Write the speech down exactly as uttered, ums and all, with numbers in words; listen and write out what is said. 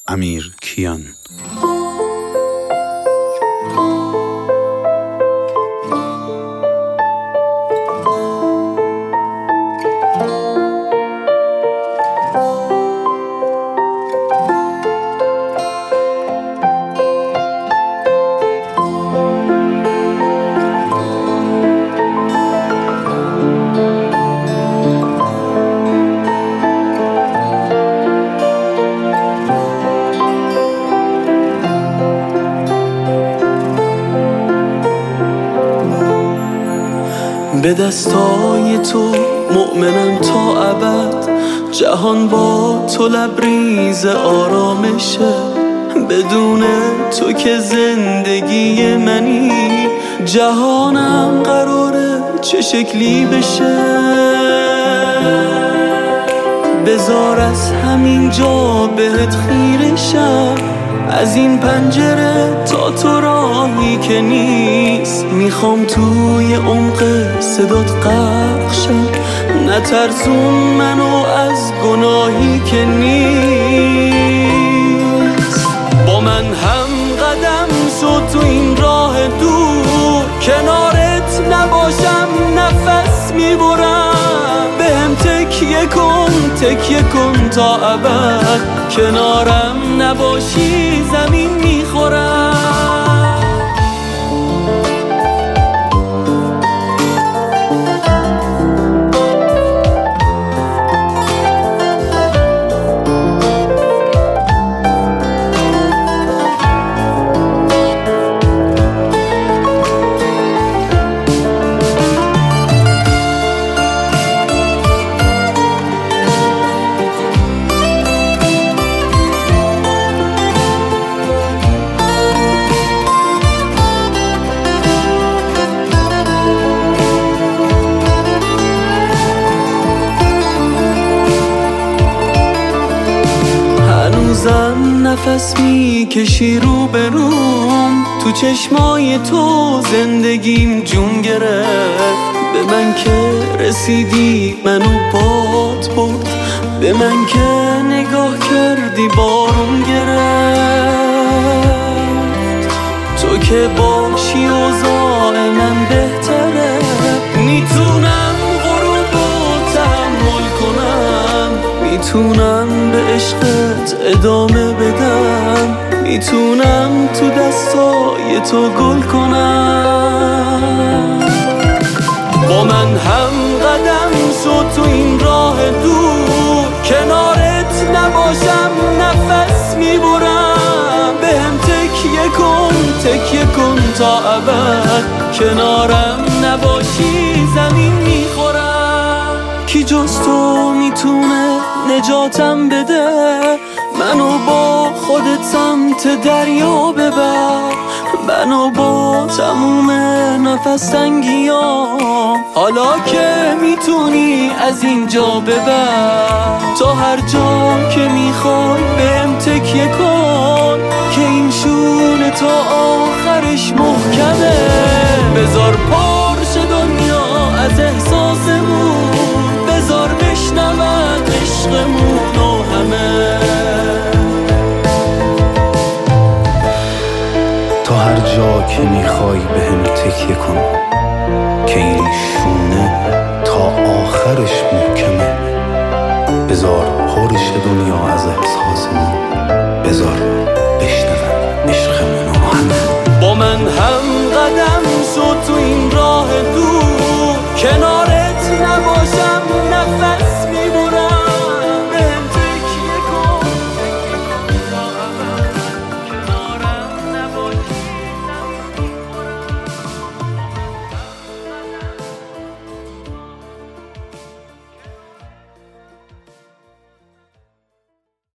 امیر کیان. به دستای تو مؤمنم تا ابد، جهان با تو لبریز آرامشه. بدون تو که زندگی منی، جهانم قراره چه شکلی بشه. بذار از همین جا بهت خیره شم، از این پنجره تا تو راهی که نیست. میخوام توی عمق صدات غرق شم، نترسون منو از گناهی که نیست. با من هم قدم شد تو این راه دور، کنارت نباشم نفس میبرم. بهم تکیه کن تکیه کن تا ابد، کنارم نباشی زمین میخورم. هنوزم نفس میکشی رو به روم، تو چشمای تو زندگیم جون گرفت. به من که رسیدی منو باد برد، به من که نگاه کردی بارون گرفت. تو که باشی اوضاع من بهتره، میتونم غروبو تحمل کنم، میتونم به عشقت ادامه بدم، میتونم تو دستای تو گل کنم. با من هم قدم شد تو این راه دور، کنارت نباشم نفس میبرم. بهم تکیه کن تکیه کن تا ابد، کنارم نباشی زمین میخورم. کی جز تو میتونه نجاتم بده، منو با خودت سمت دریا ببر. منو با تموم نفس تنگیام، حالا که میتونی از اینجا ببر. تا هر جا که میخوای بهم تکیه کن، که این شونه تا آخرش محکمه. بذار پرش دنیا از احساسمون، بذار بشنون عشقمون و همه. تا هر جا که میخوای بهم تکیه کن، که این شونه تا آخرش محکمه. بذار پرش دنیا از احساسمون، بذار بشنون عشقمون و همه. با من هم قدم شد تو این